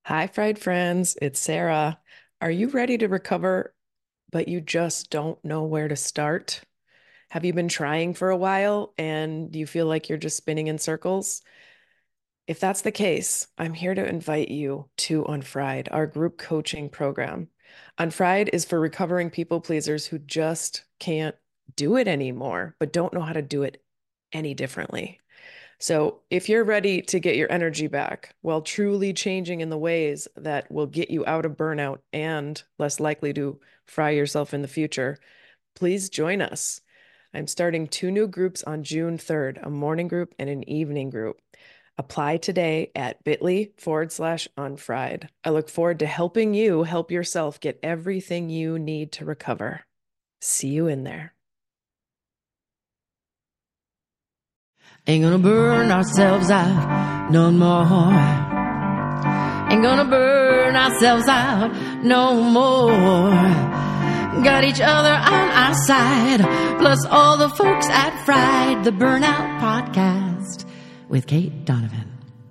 Hi, fried friends. It's Sarah. Are you ready to recover, but you just don't know where to start? Have you been trying for a while and you feel like you're just spinning in circles? If that's the case, I'm here to invite you to Unfried, our group coaching program. Unfried is for recovering people pleasers who just can't do it anymore, but don't know how to do it any differently. So, if you're ready to get your energy back while truly changing in the ways that will get you out of burnout and less likely to fry yourself in the future, please join us. I'm starting two new groups on June 3rd, a morning group and an evening group. Apply today at bit.ly/unfried. I look forward to helping you help yourself get everything you need to recover. See you in there. Ain't gonna burn ourselves out no more. Ain't gonna burn ourselves out no more. Got each other on our side, plus all the folks at Fried, the Burnout Podcast with Kate Donovan.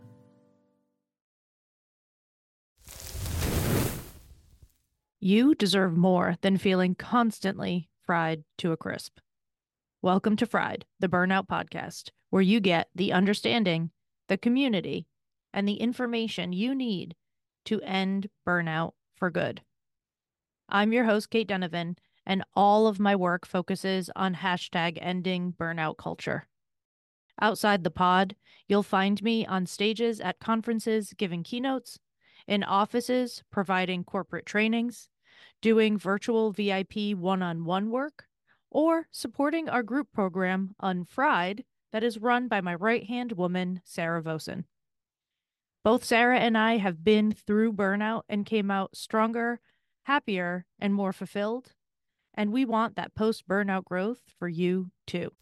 You deserve more than feeling constantly fried to a crisp. Welcome to Fried, the Burnout Podcast, where you get the understanding, the community, and the information you need to end burnout for good. I'm your host, Kate Donovan, and all of my work focuses on hashtag ending burnout culture. Outside the pod, you'll find me on stages at conferences giving keynotes, in offices providing corporate trainings, doing virtual VIP one-on-one work, or supporting our group program, Unfried, that is run by my right-hand woman, Sarah Vosen. Both Sarah and I have been through burnout and came out stronger, happier, and more fulfilled, and we want that post-burnout growth for you too.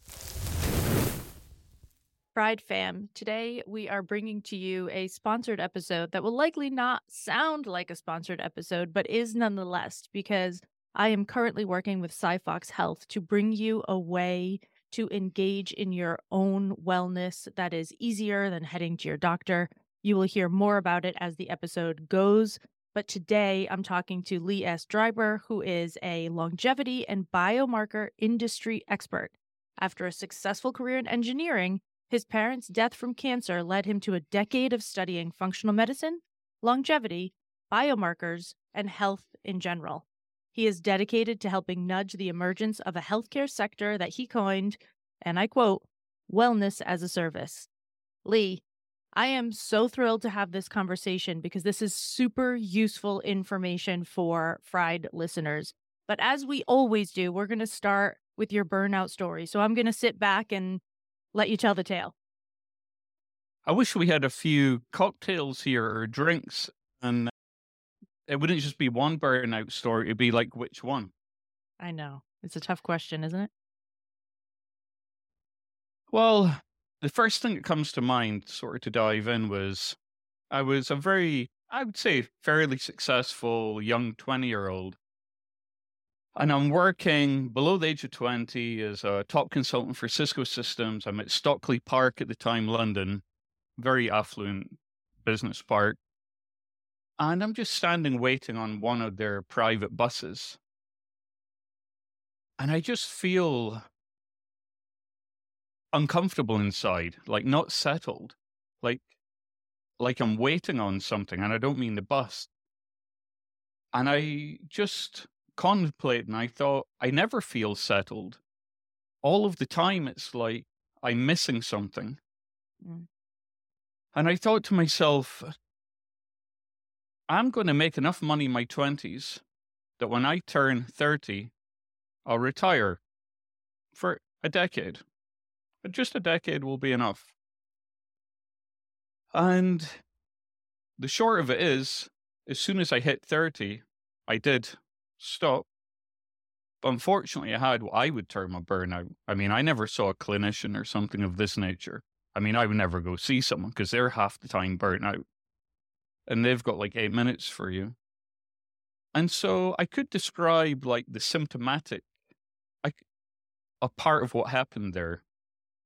Fried fam, today we are bringing to you a sponsored episode that will likely not sound like a sponsored episode, but is nonetheless, because I am currently working with SciFox Health to bring you a way to engage in your own wellness that is easier than heading to your doctor. You will hear more about it as the episode goes, but today I'm talking to Lee S. Dryber, who is a longevity and biomarker industry expert. After a successful career in engineering, his parents' death from cancer led him to a decade of studying functional medicine, longevity, biomarkers, and health in general. He is dedicated to helping nudge the emergence of a healthcare sector that he coined, and I quote, wellness as a service. Lee, I am so thrilled to have this conversation because this is super useful information for Fried listeners. But as we always do, we're going to start with your burnout story. So I'm going to sit back and let you tell the tale. I wish we had a few cocktails here or drinks, and it wouldn't just be one burnout story. It'd be like, which one? I know. It's a tough question, isn't it? Well, the first thing that comes to mind, sort of to dive in, was I was a very, I would say, fairly successful young 20-year-old. And I'm working below the age of 20 as a top consultant for Cisco Systems. I'm at Stockley Park at the time, London, very affluent business park. And I'm just standing waiting on one of their private buses. And I just feel uncomfortable inside, like not settled, like I'm waiting on something, and I don't mean the bus. And I just contemplate, and I thought, I never feel settled. All of the time, it's like I'm missing something. Mm. And I thought to myself, I'm going to make enough money in my 20s that when I turn 30, I'll retire for a decade. But just a decade will be enough. And the short of it is, as soon as I hit 30, I did stop. But unfortunately, I had what I would term a burnout. I mean, I never saw a clinician or something of this nature. I mean, I would never go see someone because they're half the time burnt out. And they've got like 8 minutes for you. And so I could describe like the symptomatic, a part of what happened there.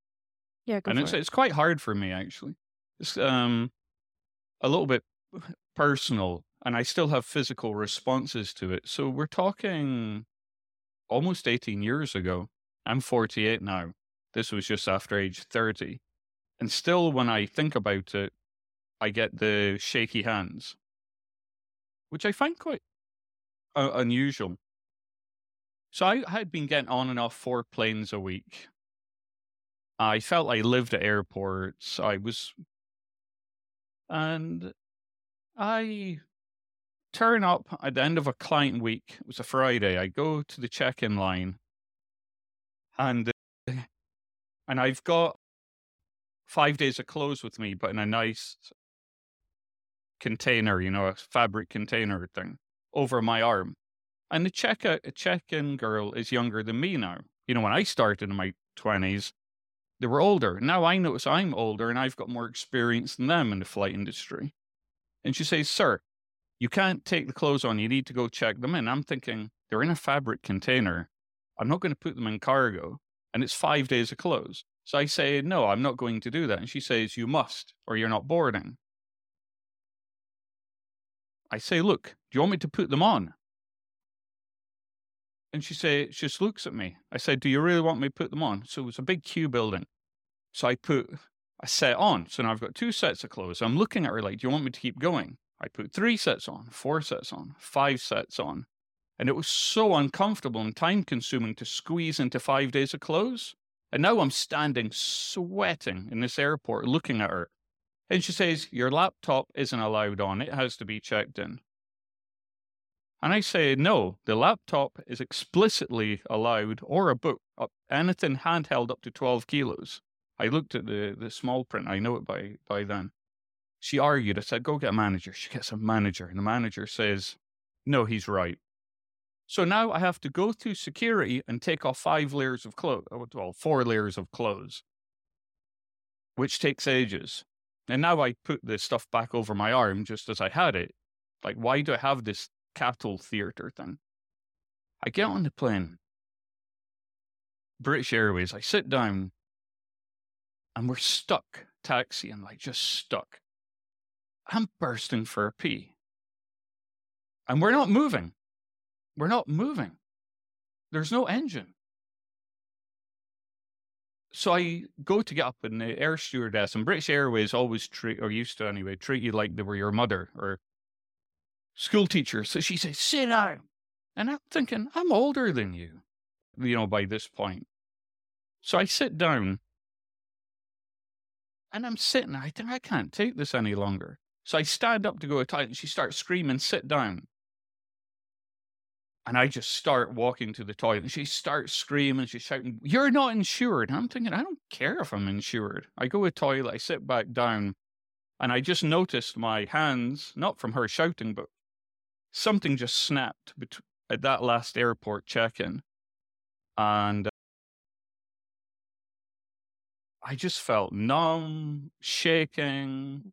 Yeah, go And for it. it's quite hard for me, actually. It's a little bit personal, and I still have physical responses to it. So we're talking almost 18 years ago. I'm 48 now. This was just after age 30. And still, when I think about it, I get the shaky hands, which I find quite unusual. So I had been getting on and off 4 planes a week. I felt I lived at airports. And I turn up at the end of a client week. It was a Friday. I go to the check-in line, and I've got 5 days of clothes with me, but in a nice container, a fabric container thing over my arm. And the check-in girl is younger than me now. When I started in my 20s, they were older. Now I notice I'm older and I've got more experience than them in the flight industry. And she says, "Sir, you can't take the clothes on. You need to go check them in." I'm thinking, they're in a fabric container. I'm not going to put them in cargo. And it's 5 days of clothes. So I say, "No, I'm not going to do that." And she says, "You must, or you're not boarding." I say, "Look, do you want me to put them on?" And she just looks at me. I said, "Do you really want me to put them on?" So it was a big queue building. So I put a set on. So now I've got 2 sets of clothes. I'm looking at her like, "Do you want me to keep going?" I put 3 sets on, 4 sets on, 5 sets on. And it was so uncomfortable and time consuming to squeeze into 5 days of clothes. And now I'm standing sweating in this airport looking at her. And she says, "Your laptop isn't allowed on. It has to be checked in." And I say, "No, the laptop is explicitly allowed, or a book, anything handheld up to 12 kilos. I looked at the small print. I know it by then. She argued. I said, "Go get a manager." She gets a manager. And the manager says, "No, he's right." So now I have to go through security and take off 5 layers of clothes. Well, 4 layers of clothes, which takes ages. And now I put the stuff back over my arm just as I had it. Like, why do I have this cattle theater thing? I get on the plane, British Airways. I sit down, and we're stuck taxiing, like just stuck. I'm bursting for a pee. And we're not moving. We're not moving. There's no engine. So I go to get up, and the air stewardess, and British Airways always treat, or used to anyway, treat you like they were your mother or school teacher. So she says, "Sit down." And I'm thinking, I'm older than you, by this point. So I sit down, and I'm sitting. I think I can't take this any longer. So I stand up to go to the toilet, and she starts screaming, "Sit down." And I just start walking to the toilet, and she starts screaming, she's shouting, "You're not insured." And I'm thinking, I don't care if I'm insured. I go to the toilet, I sit back down, and I just noticed my hands, not from her shouting, but something just snapped at that last airport check-in. And I just felt numb, shaking.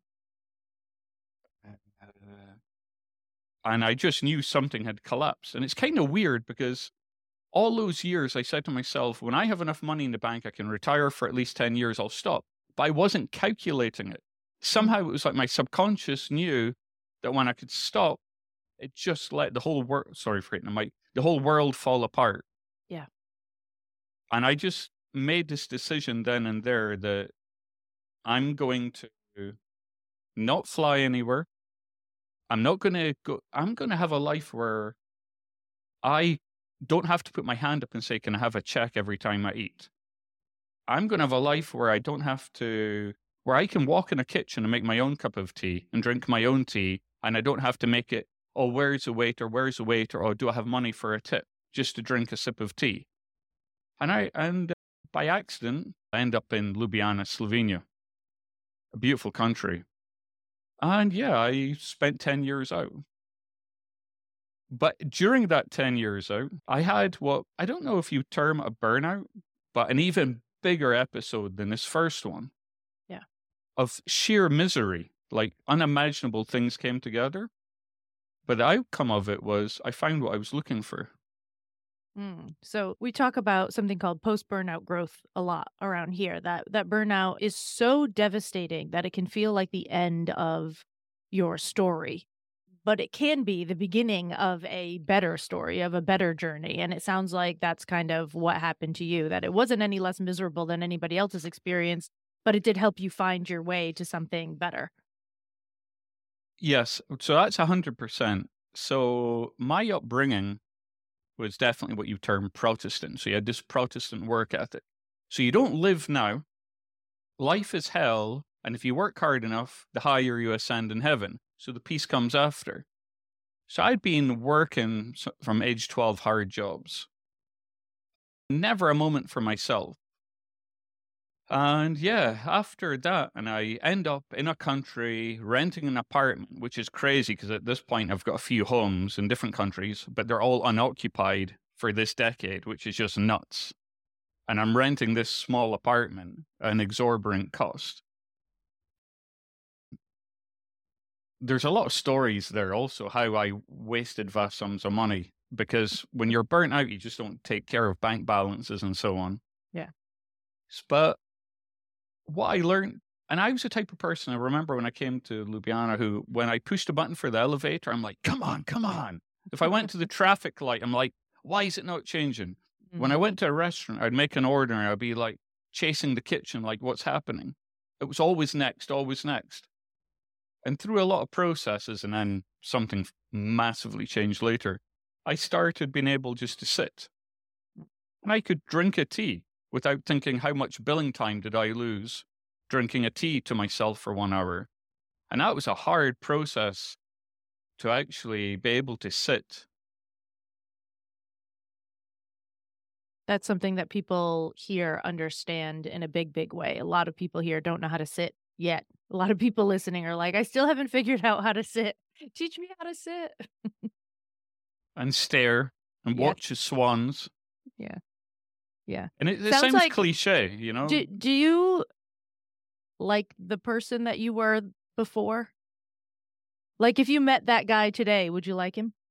And I just knew something had collapsed. And it's kind of weird because all those years I said to myself, when I have enough money in the bank, I can retire for at least 10 years, I'll stop. But I wasn't calculating it. Somehow it was like my subconscious knew that when I could stop, it just let the whole world, sorry for hitting the mic, the whole world fall apart. Yeah. And I just made this decision then and there that I'm going to not fly anywhere. I'm not going to go, I'm going to have a life where I don't have to put my hand up and say, "Can I have a check every time I eat?" I'm going to have a life where I don't have to, where I can walk in a kitchen and make my own cup of tea and drink my own tea. And I don't have to make it, "Oh, where's the waiter? Where's the waiter? Oh, do I have money for a tip?" Just to drink a sip of tea. And by accident, I end up in Ljubljana, Slovenia, a beautiful country. And yeah, I spent 10 years out. But during that 10 years out, I had what, I don't know if you term a burnout, but an even bigger episode than this first one. Yeah. Of sheer misery, like unimaginable things came together. But the outcome of it was I found what I was looking for. So we talk about something called post-burnout growth a lot around here. That burnout is so devastating that it can feel like the end of your story. but it can be the beginning of a better story, of a better journey. And it sounds like that's kind of what happened to you, that it wasn't any less miserable than anybody else's experience, but it did help you find your way to something better. Yes, so that's 100%. So my upbringing was definitely what you term Protestant. So you had this Protestant work ethic. So you don't live now. Life is hell, and if you work hard enough, the higher you ascend in heaven. So the peace comes after. So I'd been working from age 12 hard jobs. Never a moment for myself. And yeah, after that, and I end up in a country renting an apartment, which is crazy because at this point I've got a few homes in different countries, but they're all unoccupied for this decade, which is just nuts. And I'm renting this small apartment at an exorbitant cost. There's a lot of stories there also, how I wasted vast sums of money, because when you're burnt out, you just don't take care of bank balances and so on. Yeah. But what I learned, and I was the type of person, I remember when I came to Ljubljana, who, when I pushed a button for the elevator, I'm like, come on, come on. If I went to the traffic light, I'm like, why is it not changing? When I went to a restaurant, I'd make an order and I'd be like chasing the kitchen, like, what's happening? It was always next, always next. And through a lot of processes, and then something massively changed later, I started being able just to sit. And I could drink a tea without thinking how much billing time did I lose drinking a tea to myself for 1 hour. And that was a hard process to actually be able to sit. That's something that people here understand in a big, big way. A lot of people here don't know how to sit yet. A lot of people listening are like, I still haven't figured out how to sit. Teach me how to sit. And stare and Yeah. watch the swans. Yeah. Yeah. And it Sounds sounds like- cliche, you know? Do you like the person that you were before? Like, if you met that guy today, would you like him?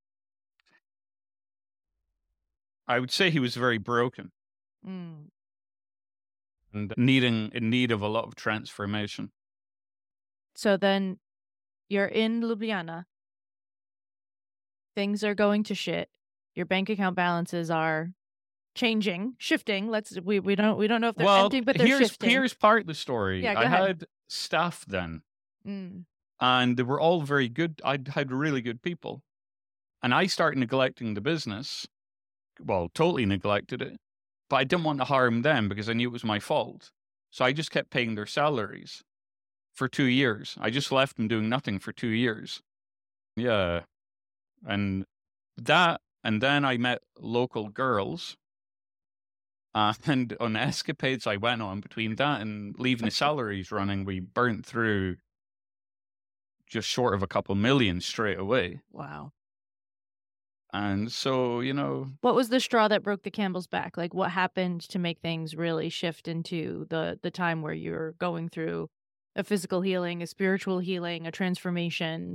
I would say he was very broken Mm. and in need of a lot of transformation. So then you're in Ljubljana. Things are going to shit. Your bank account balances are changing, shifting. We don't know if they're empty, but they're shifting. Here's part of the story. Yeah, go I ahead. had staff then, Mm. and they were all very good. I had really good people. And I started neglecting the business. Well, totally neglected it. But I didn't want to harm them because I knew it was my fault. So I just kept paying their salaries for 2 years. I just left them doing nothing for 2 years. Yeah. And then I met local girls. And on escapades I went on between that and leaving the salaries running, we burnt through just short of a couple million straight away. Wow. And so, you know, What was the straw that broke the camel's back? Like, what happened to make things really shift into the time where you're going through a physical healing, a spiritual healing, a transformation?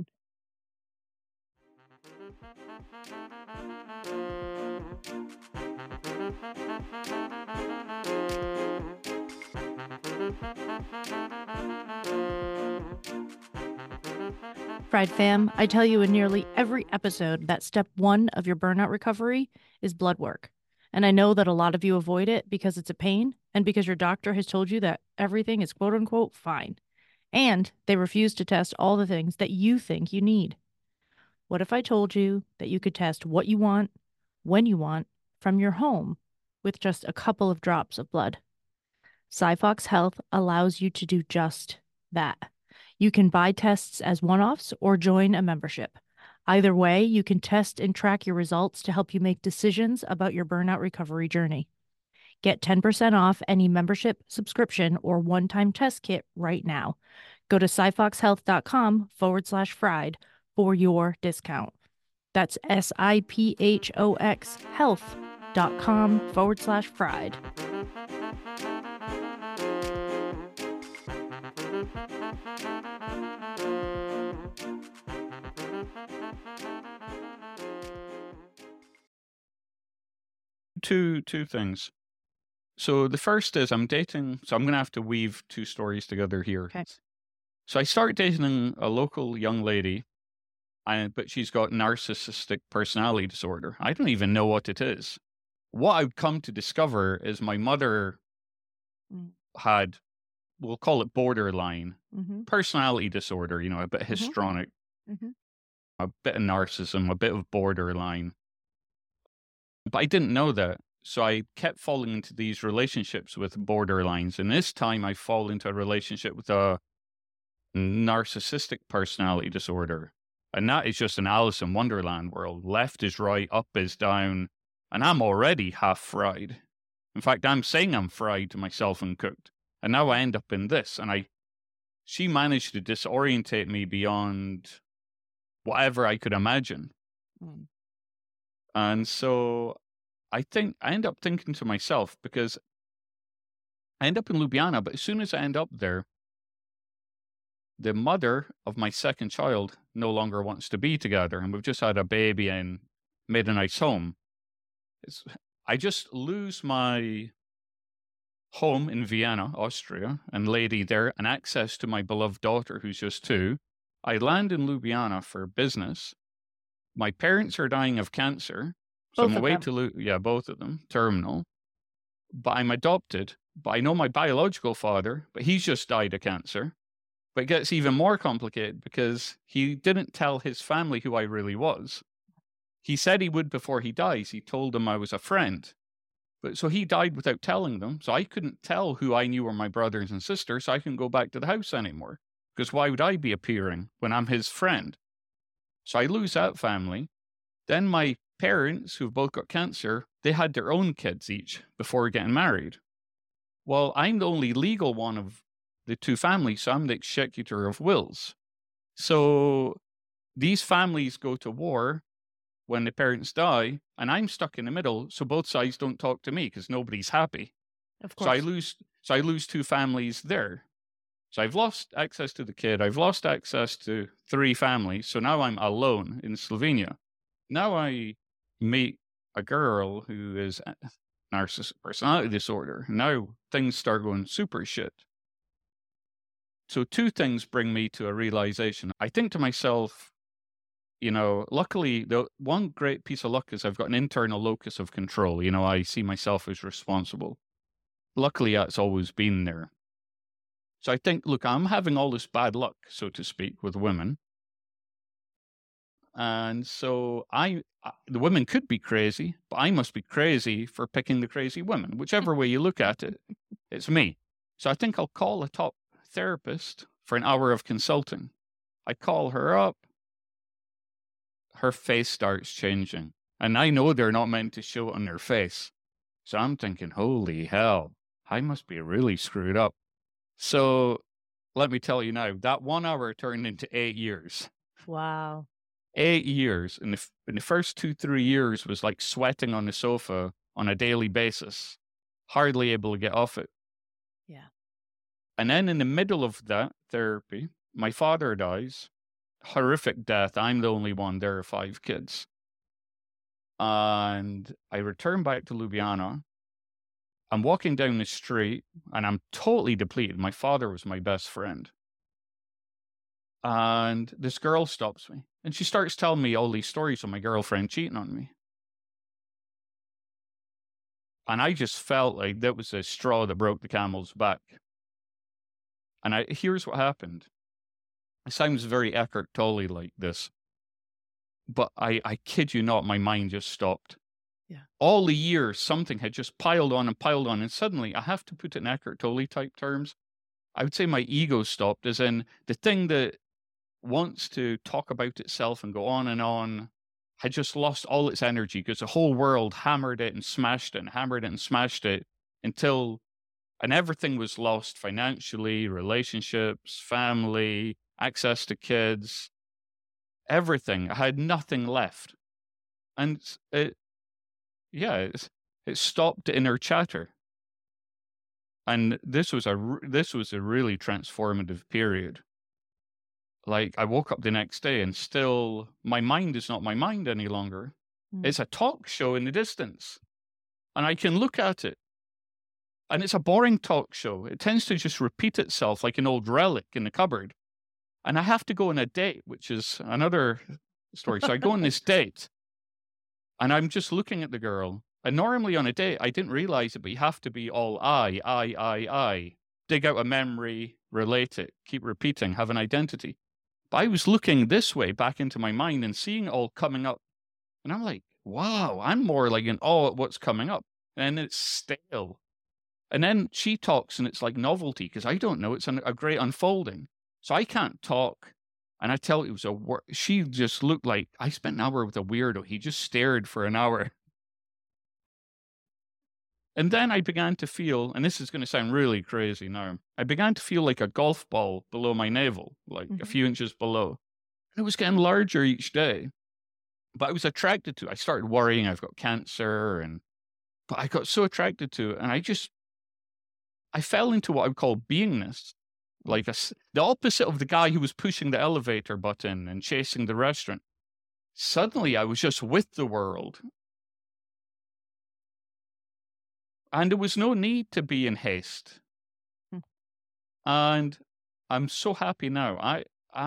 Fried fam, I tell you in nearly every episode that step 1 of your burnout recovery is blood work. And I know that a lot of you avoid it because it's a pain and because your doctor has told you that everything is quote unquote fine. And they refuse to test all the things that you think you need. What if I told you that you could test what you want, when you want, from your home with just a couple of drops of blood? Cyfox Health allows you to do just that. You can buy tests as one-offs or join a membership. Either way, you can test and track your results to help you make decisions about your burnout recovery journey. Get 10% off any membership, subscription, or one-time test kit right now. Go to cyfoxhealth.com/fried for your discount. That's SIPHOX health.com/fried. two things. So the first is I'm dating, so I'm going to have to weave 2 stories together here. Okay. So I started dating a local young lady, but she's got narcissistic personality disorder. I don't even know what it is. What I've come to discover is my mother Mm. had, we'll call it borderline Mm-hmm. personality disorder, a bit Mm-hmm. histrionic, Mm-hmm. a bit of narcissism, a bit of borderline. But I didn't know that. So I kept falling into these relationships with borderlines. And this time I fall into a relationship with a narcissistic personality disorder. And that is just an Alice in Wonderland world. Left is right, up is down. And I'm already half fried. In fact, I'm saying I'm fried to myself and cooked. And now I end up in this. And she managed to disorientate me beyond whatever I could imagine. Mm. And so I end up thinking to myself, because I end up in Ljubljana, but as soon as I end up there, the mother of my second child no longer wants to be together. And we've just had a baby and made a nice home. I just lose my home in Vienna, Austria, and lady there, and access to my beloved daughter, who's just 2. I land in Ljubljana for business. My parents are dying of cancer. So Both I'm of away them. to both of them, terminal. But I'm adopted. But I know my biological father, but he's just died of cancer. But it gets even more complicated because he didn't tell his family who I really was. He said he would before he dies. He told them I was a friend. But so he died without telling them. So I couldn't tell who I knew were my brothers and sisters. So I couldn't go back to the house anymore. Because why would I be appearing when I'm his friend? So I lose that family. Then my parents, who've both got cancer, they had their own kids each before getting married. Well, I'm the only legal one of the 2 families, so I'm the executor of wills. So these families go to war when the parents die, and I'm stuck in the middle, so both sides don't talk to me because nobody's happy. Of So I course. lose 2 families there. So I've lost access to the kid. I've lost access to 3 families. So now I'm alone in Slovenia. Now I meet a girl who is narcissistic personality disorder. Now things start going super shit. So 2 things bring me to a realization. I think to myself, luckily, the one great piece of luck is I've got an internal locus of control. I see myself as responsible. Luckily, that's always been there. So I think, look, I'm having all this bad luck, so to speak, with women. And so the women could be crazy, but I must be crazy for picking the crazy women. Whichever way you look at it, it's me. So I think I'll call a top therapist for an hour of consulting. I call her up. Her face starts changing. And I know they're not meant to show it on their face. So I'm thinking, holy hell, I must be really screwed up. So let me tell you now, that 1 hour turned into 8 years. Wow. 8 years. And in the first 2-3 years was like sweating on the sofa on a daily basis, hardly able to get off it. Yeah. And then in the middle of that therapy, my father dies. Horrific death. I'm the only one. There are 5 kids. And I return back to Ljubljana. I'm walking down the street and I'm totally depleted. My father was my best friend. And this girl stops me and she starts telling me all these stories of my girlfriend cheating on me. And I just felt like that was a straw that broke the camel's back. And here's what happened. It sounds very Eckhart Tolle like this, but I kid you not, my mind just stopped. Yeah. All the years, something had just piled on, and suddenly, I have to put it in Eckhart Tolle type terms, I would say my ego stopped, as in the thing that wants to talk about itself and go on, had just lost all its energy because the whole world hammered it and smashed it and hammered it and smashed it and everything was lost financially, relationships, family, access to kids, everything. I had nothing left. And it stopped inner chatter. And this was a really transformative period. Like, I woke up the next day and still my mind is not my mind any longer. It's a talk show in the distance. And I can look at it. And it's a boring talk show. It tends to just repeat itself like an old relic in the cupboard. And I have to go on a date, which is another story. So I go on this date, and I'm just looking at the girl. And normally on a date, I didn't realize it, but you have to be all I. Dig out a memory, relate it, keep repeating, have an identity. But I was looking this way back into my mind and seeing it all coming up. And I'm like, wow, I'm more like in awe at what's coming up. And it's stale. And then she talks and it's like novelty because I don't know. It's a great unfolding. So I can't talk. And I tell you, it was she just looked like I spent an hour with a weirdo. He just stared for an hour. And then I began to feel, and this is going to sound really crazy now, I began to feel like a golf ball below my navel, like a few inches below. And it was getting larger each day. But I was attracted to it. I started worrying I've got cancer, but I got so attracted to it. And I fell into what I would call beingness, like the opposite of the guy who was pushing the elevator button and chasing the restaurant. Suddenly I was just with the world. And there was no need to be in haste. And I'm so happy now.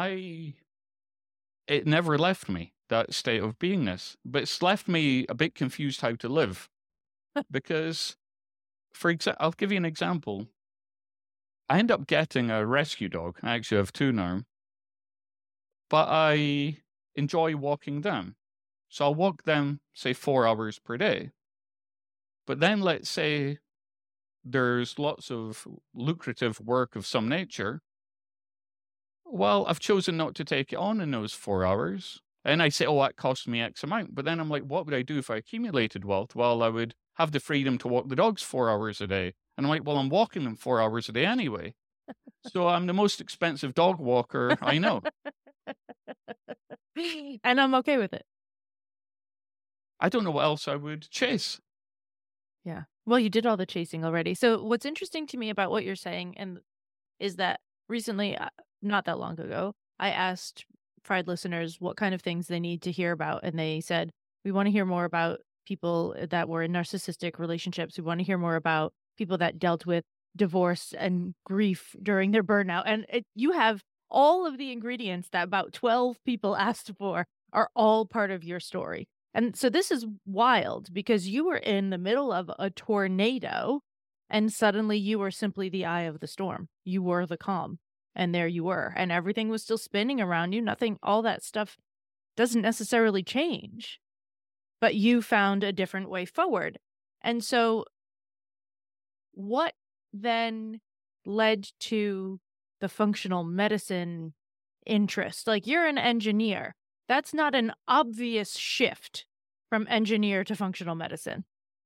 It never left me, that state of beingness. But it's left me a bit confused how to live. Because, I'll give you an example. I end up getting a rescue dog. I actually have 2 now. But I enjoy walking them. So I'll walk them, say, 4 hours per day. But then let's say there's lots of lucrative work of some nature. Well, I've chosen not to take it on in those 4 hours. And I say, oh, that cost me X amount. But then I'm like, what would I do if I accumulated wealth? Well, I would have the freedom to walk the dogs 4 hours a day. And I'm like, well, I'm walking them 4 hours a day anyway. So I'm the most expensive dog walker I know. And I'm okay with it. I don't know what else I would chase. Yeah. Well, you did all the chasing already. So what's interesting to me about what you're saying is that recently, not that long ago, I asked Fried listeners what kind of things they need to hear about. And they said, we want to hear more about people that were in narcissistic relationships. We want to hear more about people that dealt with divorce and grief during their burnout. And you have all of the ingredients that about 12 people asked for are all part of your story. And so this is wild because you were in the middle of a tornado and suddenly you were simply the eye of the storm. You were the calm and there you were and everything was still spinning around you. Nothing, all that stuff doesn't necessarily change, but you found a different way forward. And so what then led to the functional medicine interest? Like you're an engineer. That's not an obvious shift from engineer to functional medicine.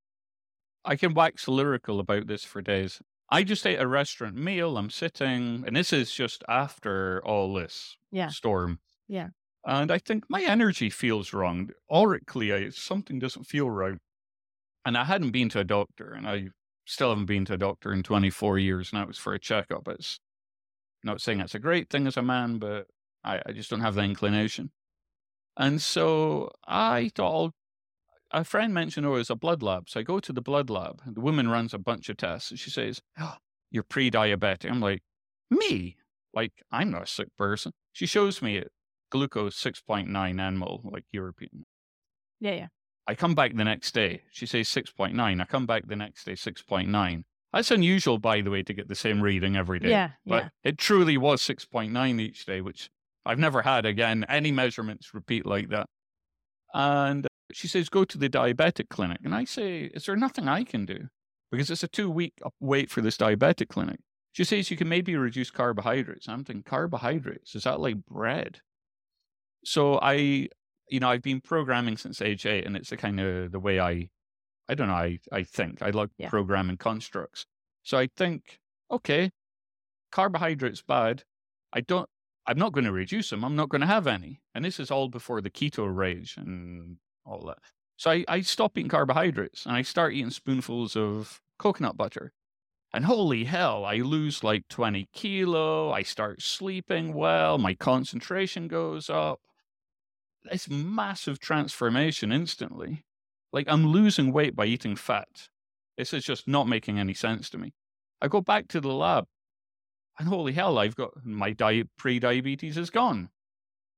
I can wax lyrical about this for days. I just ate a restaurant meal. I'm sitting, and this is just after all this storm. Yeah. And I think my energy feels wrong. Aurically, something doesn't feel right. And I hadn't been to a doctor, and I still haven't been to a doctor in 24 years, and that was for a checkup. It's not saying that's a great thing as a man, but I just don't have the inclination. And so I thought, a friend mentioned, oh, it's a blood lab. So I go to the blood lab. And the woman runs a bunch of tests. And she says, oh, you're pre-diabetic. I'm like, me? Like, I'm not a sick person. She shows me it. Glucose 6.9 nmol, like European. Yeah. I come back the next day. She says 6.9. I come back the next day, 6.9. That's unusual, by the way, to get the same reading every day. Yeah. But it truly was 6.9 each day, which I've never had, again, any measurements repeat like that. And she says, go to the diabetic clinic. And I say, is there nothing I can do? Because it's a 2-week wait for this diabetic clinic. She says, you can maybe reduce carbohydrates. I'm thinking, carbohydrates? Is that like bread? So I've been programming since age 8, and it's the kind of the way I think. I like programming constructs. So I think, okay, carbohydrates bad. I'm not going to reduce them. I'm not going to have any. And this is all before the keto rage and all that. So I stop eating carbohydrates and I start eating spoonfuls of coconut butter. And holy hell, I lose like 20 kilo. I start sleeping well. My concentration goes up. It's massive transformation instantly. Like I'm losing weight by eating fat. This is just not making any sense to me. I go back to the lab. And holy hell, I've got my pre-diabetes is gone.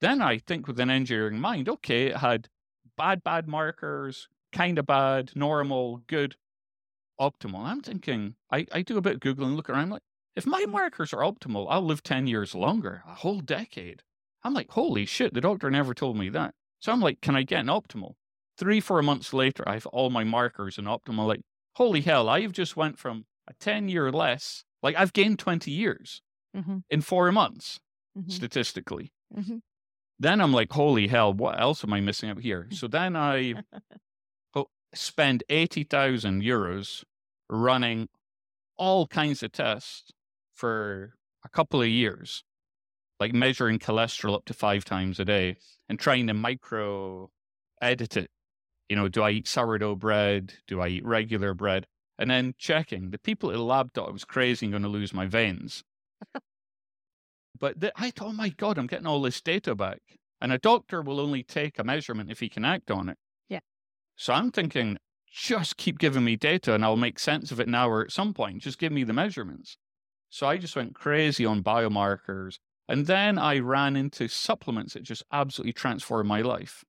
Then I think with an engineering mind, okay, it had bad markers, kind of bad, normal, good, optimal. I'm thinking, I do a bit of Googling, look around, like, if my markers are optimal, I'll live 10 years longer, a whole decade. I'm like, holy shit, the doctor never told me that. So I'm like, can I get an optimal? 3-4 months later, I have all my markers in optimal. Like, holy hell, I've just went from a 10-year less, like I've gained 20 years Mm-hmm. in 4 months, Mm-hmm. statistically. Mm-hmm. Then I'm like, holy hell, what else am I missing out here? So then I spend 80,000 euros running all kinds of tests for a couple of years, like measuring cholesterol up to 5 times a day and trying to micro edit it. You know, do I eat sourdough bread? Do I eat regular bread? And then checking. The people at the lab thought I was crazy and going to lose my veins. But I thought, oh my God, I'm getting all this data back. And a doctor will only take a measurement if he can act on it. Yeah. So I'm thinking, just keep giving me data and I'll make sense of it now or at some point. Just give me the measurements. So I just went crazy on biomarkers. And then I ran into supplements that just absolutely transformed my life.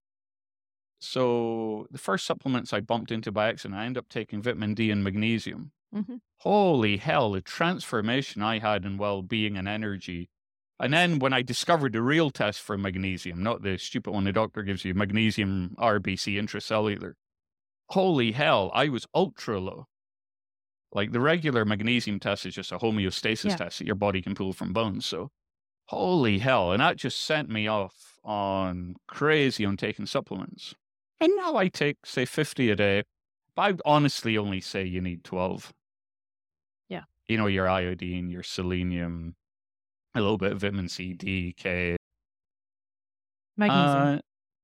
So the first supplements I bumped into by accident, I ended up taking vitamin D and magnesium. Mm-hmm. Holy hell, the transformation I had in well-being and energy. And then when I discovered the real test for magnesium, not the stupid one the doctor gives you, magnesium RBC intracellular, holy hell, I was ultra low. Like the regular magnesium test is just a homeostasis test that your body can pull from bones. So holy hell. And that just sent me off on crazy on taking supplements. And now I take, say, 50 a day. But I would honestly only say you need 12. Yeah. You know, your iodine, your selenium, a little bit of vitamin C, D, K. Magnesium.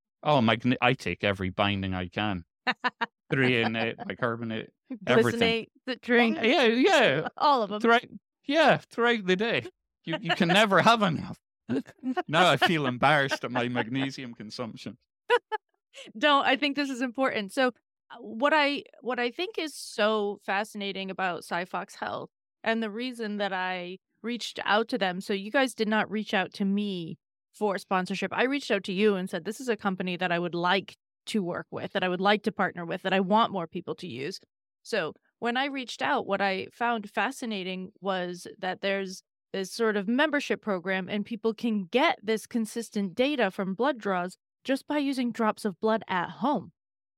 I take every binding I can. Threonate, bicarbonate, everything. Glycinate, the drink. Yeah. All of them. Throughout the day. You can never have enough. Now I feel embarrassed at my magnesium consumption. Don't. I think this is important. So what I think is so fascinating about SciFox Health, and the reason that I reached out to them, so you guys did not reach out to me for sponsorship. I reached out to you and said, this is a company that I would like to work with, that I would like to partner with, that I want more people to use. So when I reached out, what I found fascinating was that there's this sort of membership program and people can get this consistent data from blood draws just by using drops of blood at home.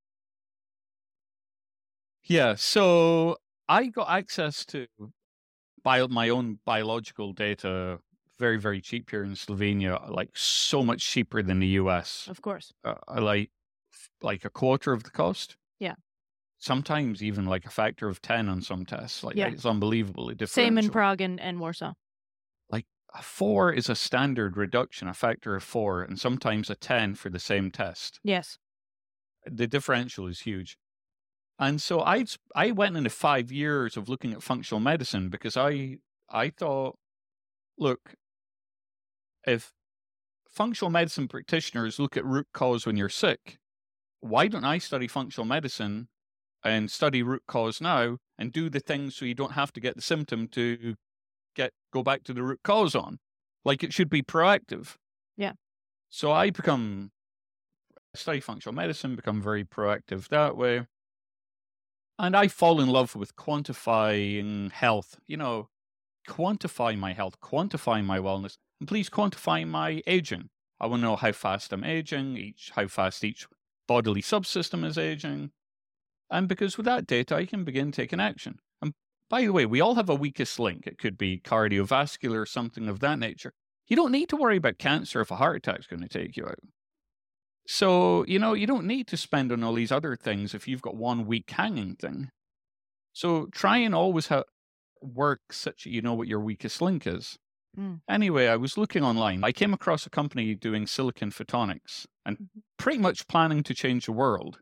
Yeah, so I got access to my own biological data very, very cheap here in Slovenia, like so much cheaper than the US. Of course. Like a quarter of the cost. Yeah. Sometimes even like a factor of 10 on some tests. Like it's unbelievable. Same in Prague and Warsaw. Like a 4 is a standard reduction, a factor of 4, and sometimes a 10 for the same test. Yes. The differential is huge. And so I went into 5 years of looking at functional medicine because I thought, look, if functional medicine practitioners look at root cause when you're sick, why don't I study functional medicine and study root cause now and do the things so you don't have to get the symptom to go back to the root cause on? Like it should be proactive. Yeah. So I study functional medicine, become very proactive that way. And I fall in love with quantifying health. You know, quantify my health, quantify my wellness, and please quantify my aging. I want to know how fast I'm aging, how fast each bodily subsystem is aging. And because with that data, I can begin taking action. And by the way, we all have a weakest link. It could be cardiovascular or something of that nature. You don't need to worry about cancer if a heart attack's going to take you out. So, you know, you don't need to spend on all these other things if you've got one weak hanging thing. So try and always work such that you know what your weakest link is. Anyway, I was looking online. I came across a company doing silicon photonics and pretty much planning to change the world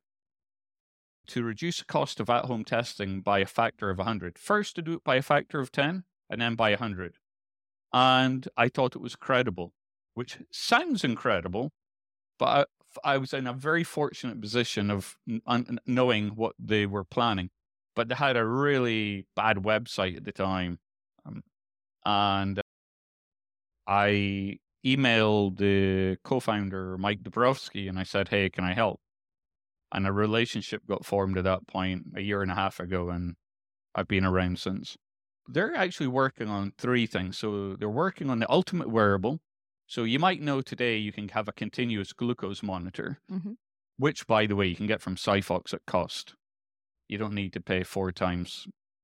to reduce the cost of at-home testing by a factor of 100. First to do it by a factor of 10 and then by 100. And I thought it was credible, which sounds incredible, but I was in a very fortunate position of knowing what they were planning. But they had a really bad website at the time. And I emailed the co-founder, Mike Dabrowski, and I said, hey, can I help? And a relationship got formed at that point a year and a half ago, and I've been around since. They're actually working on 3 things. So they're working on the ultimate wearable. So you might know today you can have a continuous glucose monitor, Mhm. which, by the way, you can get from Cyfox at cost. You don't need to pay 4 times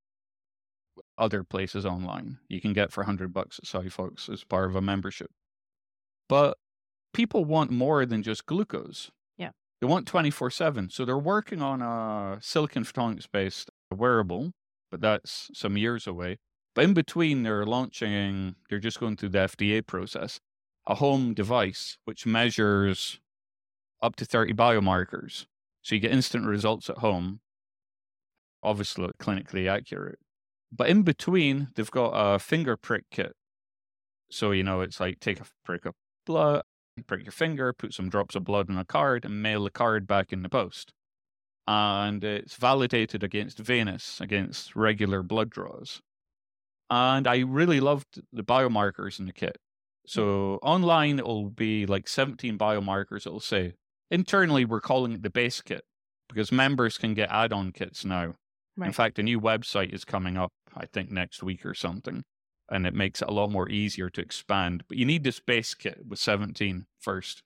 other places online. You can get for $100 at Cyfox as part of a membership. But people want more than just glucose. Yeah. They want 24/7. So they're working on a silicon photonics-based wearable, but that's some years away. But in between, they're just going through the FDA process, a home device which measures up to 30 biomarkers. So you get instant results at home, obviously clinically accurate. But in between, they've got a finger prick kit. So, it's like take a prick of blood, prick your finger, put some drops of blood on a card, and mail the card back in the post. And it's validated against venous, against regular blood draws. And I really loved the biomarkers in the kit. So online, it'll be like 17 biomarkers, it'll say. Internally, we're calling it the base kit because members can get add-on kits now. In Right. fact, a new website is coming up, I think, next week or something. And it makes it a lot more easier to expand. But you need this base kit with 17 first.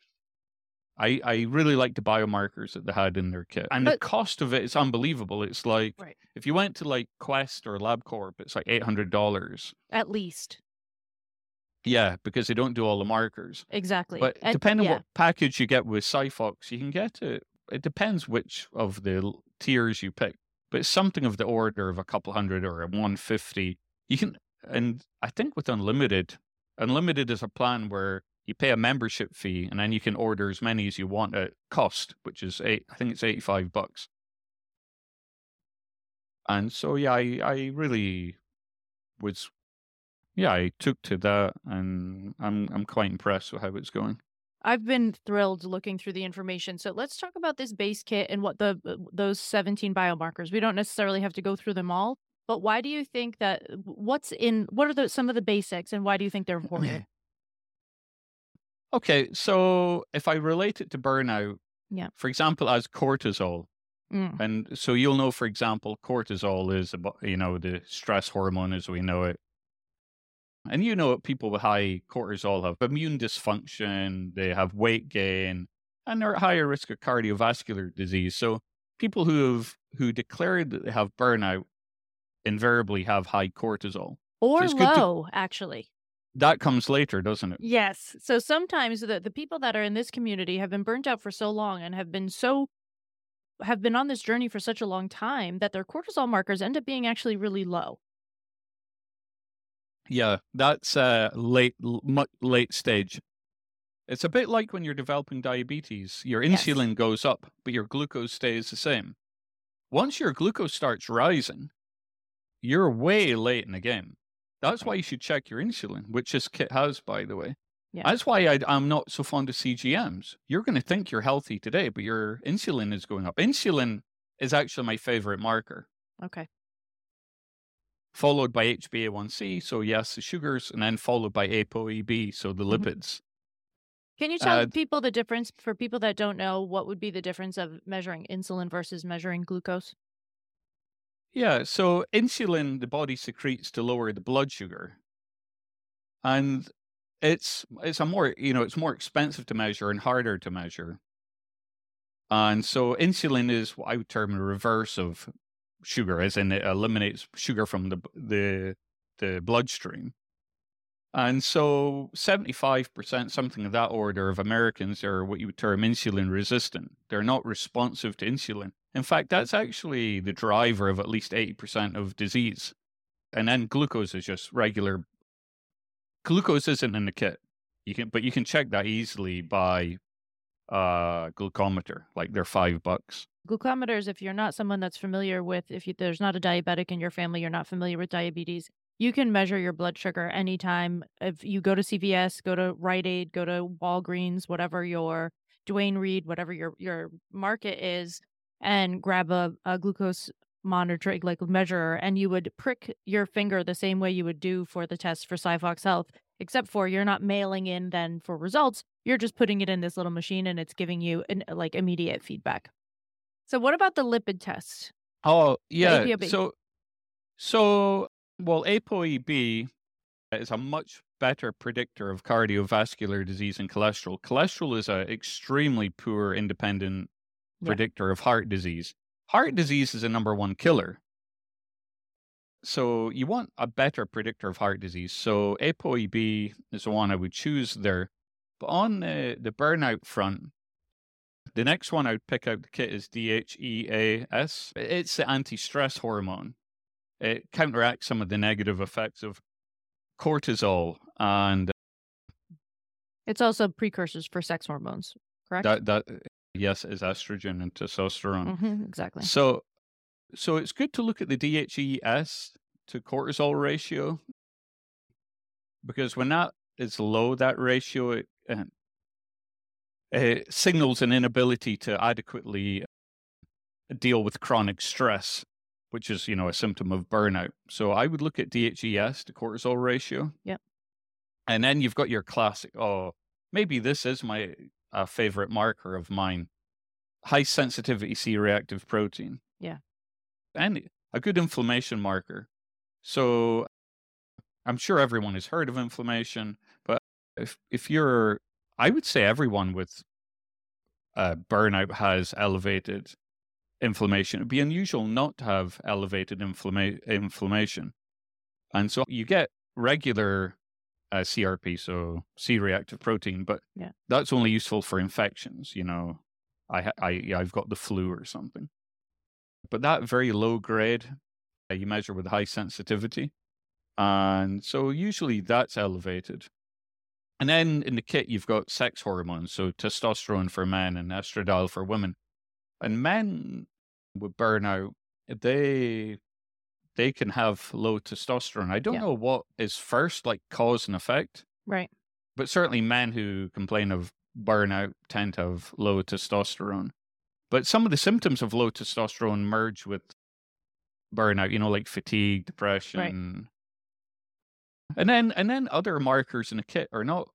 I really like the biomarkers that they had in their kit. And the cost of it is unbelievable. It's like, Right. if you went to like Quest or LabCorp, it's like $800. At least. Yeah, because they don't do all the markers. Exactly. But And depending yeah. on what package you get with Cyfox, you can get it. It depends which of the tiers you pick. But it's something of the order of a couple hundred or a 150. You can, and I think with Unlimited is a plan where you pay a membership fee and then you can order as many as you want at cost, which is I think it's $85. And so yeah, I really was, yeah, I took to that, and I'm quite impressed with how it's going. I've been thrilled looking through the information. So let's talk about this base kit and what those 17 biomarkers. We don't necessarily have to go through them all, but why do you think that what are some of the basics and why do you think they're important? Okay, so if I relate it to burnout, Yeah. for example, as cortisol, Mm. and so you'll know, for example, cortisol is the stress hormone as we know it. And people with high cortisol have immune dysfunction, they have weight gain, and they're at higher risk of cardiovascular disease. So people who declare that they have burnout invariably have high cortisol. Or it's good low, actually. That comes later, doesn't it? Yes. So sometimes the people that are in this community have been burnt out for so long and have been on this journey for such a long time that their cortisol markers end up being actually really low. Yeah, that's late stage. It's a bit like when you're developing diabetes. Your insulin goes up, but your glucose stays the same. Once your glucose starts rising, you're way late in the game. That's why you should check your insulin, which this kit has, by the way. Yeah. That's why I'm not so fond of CGMs. You're going to think you're healthy today, but your insulin is going up. Insulin is actually my favorite marker. Okay. Followed by HbA1c, so yes, the sugars, and then followed by ApoE so the lipids. Can you tell people the difference, for people that don't know, what would be the difference of measuring insulin versus measuring glucose? Yeah, so insulin the body secretes to lower the blood sugar. And it's a more, it's more expensive to measure and harder to measure. And so insulin is what I would term the reverse of sugar, as in it eliminates sugar from the bloodstream. And so 75%, something of that order, of Americans are what you would term insulin resistant. They're not responsive to insulin. In fact, that's actually the driver of at least 80% of disease. And then glucose is just regular. Glucose isn't in the kit. But you can check that easily by glucometer, like they're $5. Glucometers, if you're not someone that's familiar with, there's not a diabetic in your family, you're not familiar with diabetes, you can measure your blood sugar anytime. If you go to CVS, go to Rite Aid, go to Walgreens, whatever your Duane Reade, whatever your market is, and grab a glucose monitor, like measurer, and you would prick your finger the same way you would do for the test for Cyfox Health. except for you're not mailing in then for results. You're just putting it in this little machine and it's giving you like immediate feedback. So what about the lipid test? Oh, The yeah. ApoB. Well, ApoE is a much better predictor of cardiovascular disease and cholesterol. Cholesterol is an extremely poor independent Yeah. predictor of heart disease. Heart disease is a number one killer. So you want a better predictor of heart disease. So ApoE is the one I would choose there. But on the burnout front, the next one I would pick out the kit is DHEAS. It's the anti-stress hormone. It counteracts some of the negative effects of cortisol, and It's also precursors for sex hormones, correct? that yes is estrogen and testosterone. Exactly. So it's good to look at the DHES to cortisol ratio, because when that is low, that ratio it signals an inability to adequately deal with chronic stress, which is, a symptom of burnout. So I would look at DHES to cortisol ratio. Yep. And then you've got your classic, maybe this is my favorite marker of mine, high sensitivity C-reactive protein. Yeah. And a good inflammation marker. So I'm sure everyone has heard of inflammation, but if you're, I would say everyone with burnout has elevated inflammation. It'd be unusual not to have elevated inflammation. And so you get regular CRP, so C-reactive protein, but that's only useful for infections. I've got the flu or something. But that very low grade, you measure with high sensitivity. And so usually that's elevated. And then in the kit, you've got sex hormones, so testosterone for men and estradiol for women. And men with burnout, they can have low testosterone. I don't know what is first, like cause and effect. Right. But certainly men who complain of burnout tend to have low testosterone. But some of the symptoms of low testosterone merge with burnout, like fatigue, depression. Right. And then other markers in the kit are not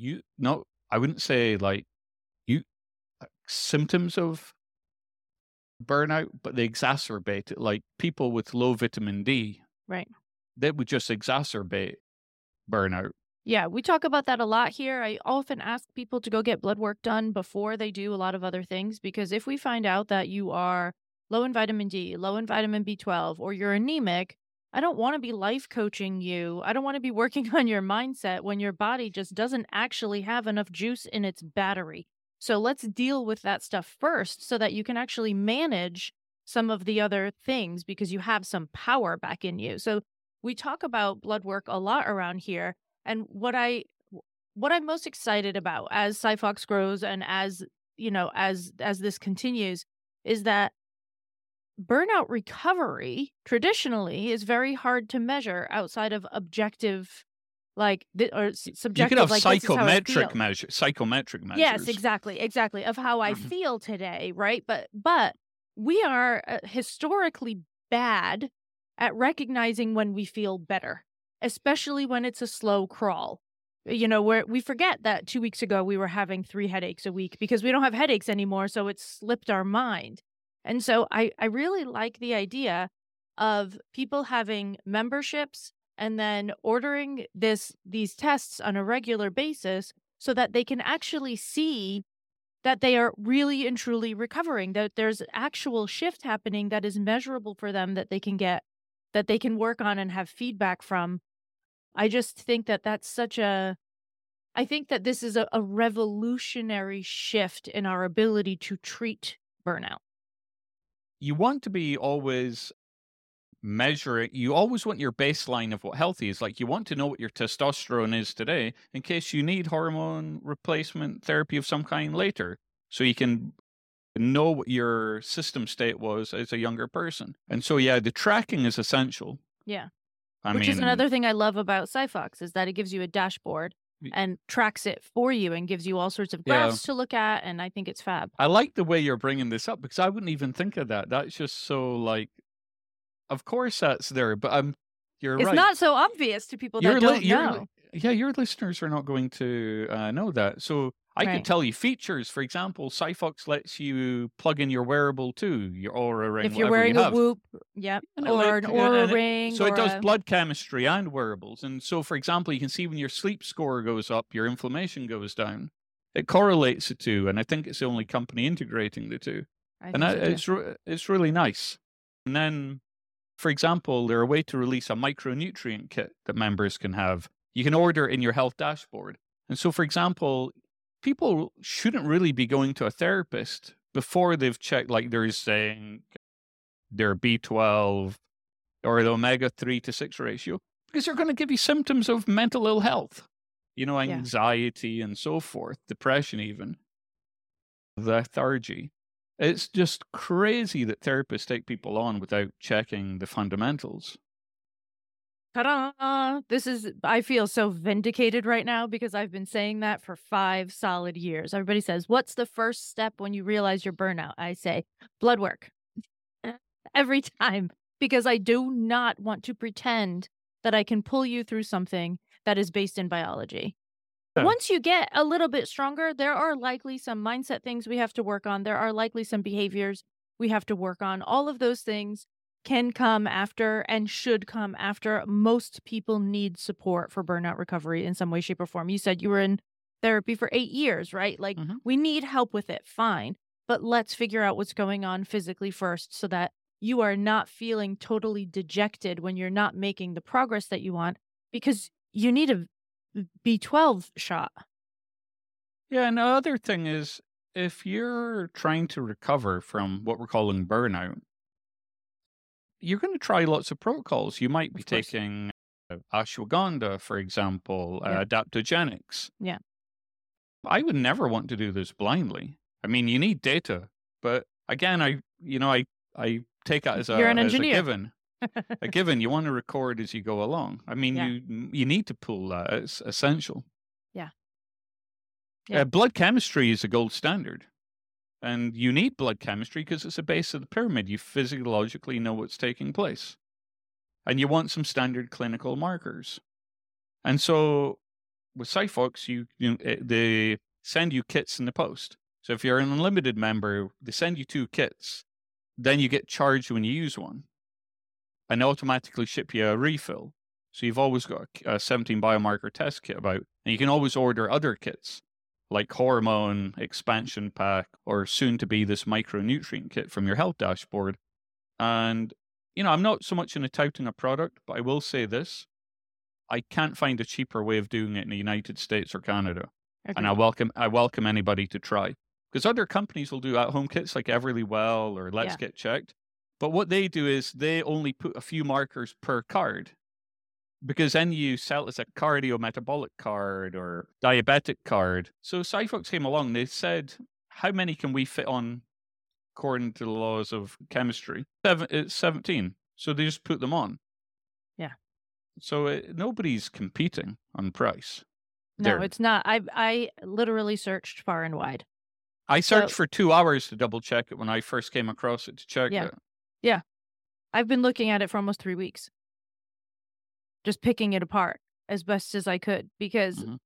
I wouldn't say like symptoms of burnout, but they exacerbate it. Like people with low vitamin D, right? That would just exacerbate burnout. Yeah, we talk about that a lot here. I often ask people to go get blood work done before they do a lot of other things, because if we find out that you are low in vitamin D, low in vitamin B12, or you're anemic, I don't want to be life coaching you. I don't want to be working on your mindset when your body just doesn't actually have enough juice in its battery. So let's deal with that stuff first so that you can actually manage some of the other things, because you have some power back in you. So we talk about blood work a lot around here. And what I'm most excited about as SciFox grows and as this continues is that burnout recovery traditionally is very hard to measure outside of objective, or subjective. You can have like, psychometric measures. Yes, exactly of how I feel today, right? But we are historically bad at recognizing when we feel better, especially when it's a slow crawl. Where we forget that 2 weeks ago we were having 3 headaches a week because we don't have headaches anymore, so it slipped our mind. And so I really like the idea of people having memberships and then ordering these tests on a regular basis so that they can actually see that they are really and truly recovering, that there's actual shift happening that is measurable for them, that they can work on and have feedback from. I just think that I think that this is a revolutionary shift in our ability to treat burnout. You want to be always measuring, you always want your baseline of what healthy is. Like you want to know what your testosterone is today in case you need hormone replacement therapy of some kind later. So you can know what your system state was as a younger person. And so, the tracking is essential. Yeah. Which is another thing I love about SciFox, is that it gives you a dashboard and tracks it for you and gives you all sorts of graphs to look at. And I think it's fab. I like the way you're bringing this up, because I wouldn't even think of that. That's just so of course that's there, but you're right. It's not so obvious to people that don't know. Yeah, your listeners are not going to know that. So I could Right. tell you features. For example, Cyfox lets you plug in your wearable too, your Aura Ring, If you're whatever you wearing a have. Whoop, yep, And or an Aura ring so it or does a blood chemistry and wearables. And so, for example, you can see when your sleep score goes up, your inflammation goes down. It correlates the two, and I think it's the only company integrating the two. I And think so too. it's really nice. And then, for example, they're a way to release a micronutrient kit that members can have. You can order it in your health dashboard. And so, for example, people shouldn't really be going to a therapist before they've checked, like they're saying, their B12 or the omega 3 to 6 ratio, because they're going to give you symptoms of mental ill health, Yeah. anxiety and so forth, depression, even lethargy. It's just crazy that therapists take people on without checking the fundamentals. Ta-da! I feel so vindicated right now because I've been saying that for 5 solid years. Everybody says, "What's the first step when you realize you're burnout?" I say, blood work. Every time, because I do not want to pretend that I can pull you through something that is based in biology. Yeah. Once you get a little bit stronger, there are likely some mindset things we have to work on. There are likely some behaviors we have to work on. All of those things can come after and should come after. Most people need support for burnout recovery in some way, shape, or form. You said you were in therapy for 8 years, right? Like, Mhm. we need help with it, fine. But let's figure out what's going on physically first so that you are not feeling totally dejected when you're not making the progress that you want, because you need a B12 shot. Yeah, and the other thing is, if you're trying to recover from what we're calling burnout, you're going to try lots of protocols. You might be Of course. taking ashwagandha, for example, Yeah. adaptogenics. Yeah. I would never want to do this blindly. I mean, you need data, but again, I take that as You're an as a engineer. given. A given. You want to record as you go along. I mean, Yeah. you need to pull that. It's essential. Yeah. Yeah. Blood chemistry is the gold standard. And you need blood chemistry because it's the base of the pyramid. You physiologically know what's taking place. And you want some standard clinical markers. And so with Cyfox, they send you kits in the post. So if you're an unlimited member, they send you 2 kits. Then you get charged when you use one. And they automatically ship you a refill. So you've always got a 17 biomarker test kit about. And you can always order other kits, like hormone expansion pack, or soon to be this micronutrient kit from your health dashboard. And, I'm not so much into touting a product, but I will say this. I can't find a cheaper way of doing it in the United States or Canada. And Agreed. I welcome anybody to try. Because other companies will do at-home kits like Everlywell or Let's Yeah. Get Checked. But what they do is they only put a few markers per card. Because then you sell it as a cardiometabolic card or diabetic card. So Cyfox came along, they said, how many can we fit on according to the laws of chemistry? It's 17. So they just put them on. Yeah. So nobody's competing on price. No, There. it's not. I literally searched far and wide. I searched So- for 2 hours to double check it when I first came across it to check Yeah. it. Yeah. I've been looking at it for almost 3 weeks. Just picking it apart as best as I could, because Mhm.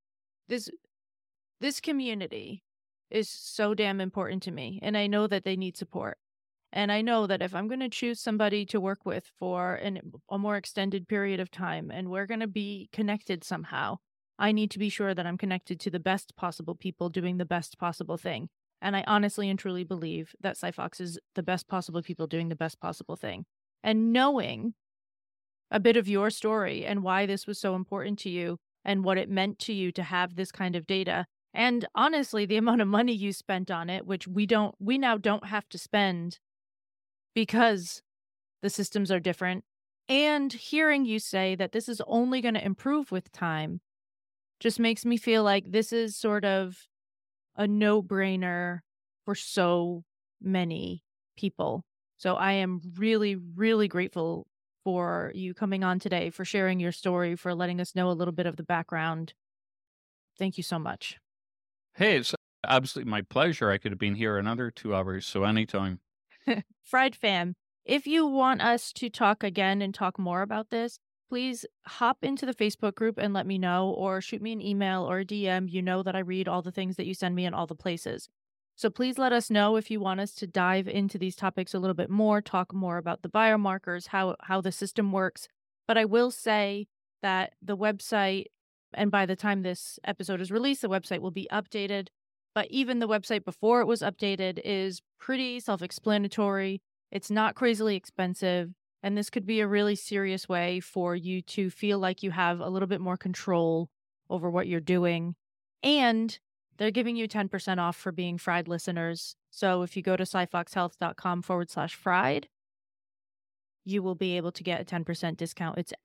this community is so damn important to me, and I know that they need support. And I know that if I'm going to choose somebody to work with for a more extended period of time, and we're going to be connected somehow, I need to be sure that I'm connected to the best possible people doing the best possible thing. And I honestly and truly believe that Cyfox is the best possible people doing the best possible thing. And knowing a bit of your story and why this was so important to you and what it meant to you to have this kind of data, and honestly, the amount of money you spent on it, which we now don't have to spend because the systems are different. And hearing you say that this is only going to improve with time just makes me feel like this is sort of a no-brainer for so many people. So I am really, really grateful for you coming on today, for sharing your story, for letting us know a little bit of the background. Thank you so much. Hey, it's absolutely my pleasure. I could have been here another 2 hours, so anytime. Fried Fam, if you want us to talk again and talk more about this, please hop into the Facebook group and let me know, or shoot me an email or a DM. You know that I read all the things that you send me in all the places. So please let us know if you want us to dive into these topics a little bit more, talk more about the biomarkers, how the system works. But I will say that the website, and by the time this episode is released, the website will be updated. But even the website before it was updated is pretty self-explanatory. It's not crazily expensive. And this could be a really serious way for you to feel like you have a little bit more control over what you're doing. And they're giving you 10% off for being Fried listeners. So if you go to SciFoxHealth.com/Fried, you will be able to get a 10% discount. It's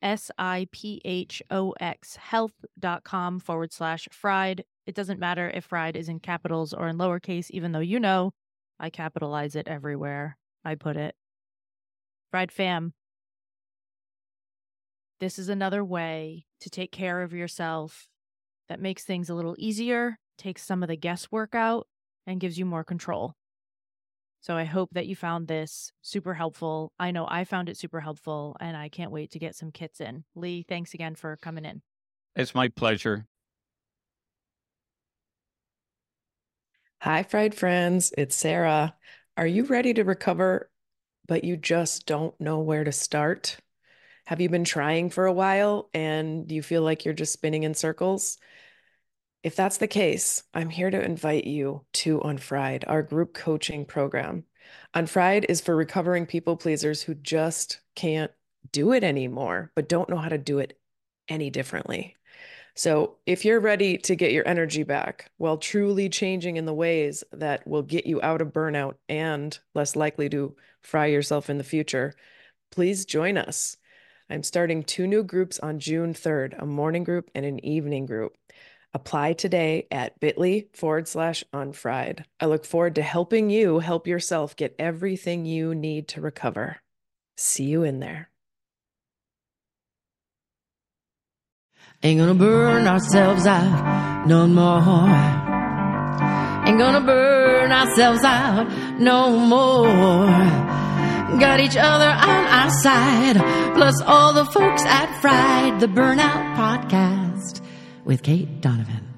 SIPHOXHealth.com/Fried. It doesn't matter if Fried is in capitals or in lowercase, even though I capitalize it everywhere I put it. Fried fam, this is another way to take care of yourself that makes things a little easier, takes some of the guesswork out, and gives you more control. So I hope that you found this super helpful. I know I found it super helpful, and I can't wait to get some kits in. Lee, thanks again for coming in. It's my pleasure. Hi, Fried friends. It's Sarah. Are you ready to recover, but you just don't know where to start? Have you been trying for a while and you feel like you're just spinning in circles? If that's the case, I'm here to invite you to Unfried, our group coaching program. Unfried is for recovering people pleasers who just can't do it anymore, but don't know how to do it any differently. So if you're ready to get your energy back while truly changing in the ways that will get you out of burnout and less likely to fry yourself in the future, please join us. I'm starting 2 new groups on June 3rd, a morning group and an evening group. Apply today at bit.ly/unfried. I look forward to helping you help yourself get everything you need to recover. See you in there. Ain't gonna burn ourselves out no more. Ain't gonna burn ourselves out no more. Got each other on our side, plus all the folks at Fried, the Burnout Podcast with Kate Donovan.